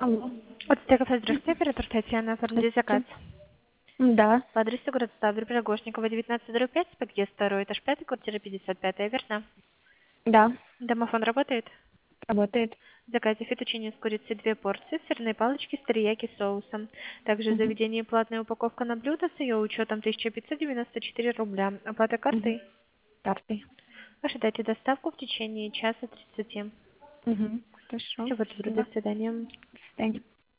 Алло. Вот Стеков, здравствуйте, оператор Татьяна, оформили заказ. Здравствуйте. Да, По адресу город Ставрополь, Пирогошникова, 19/5, подъезд 2, этаж 5, квартира 55, верно? да, Домофон работает? работает. В заказе фетучини с курицей 2 порции, сырные палочки с терияки соусом. Также в Угу. заведении платная упаковка на блюдо с ее учетом 1594 рубля. Оплата Угу. картой. Картой. Ожидайте доставку в течение часа 30. Угу. Хорошо, Всего доброго, спасибо. до свидания. До свидания.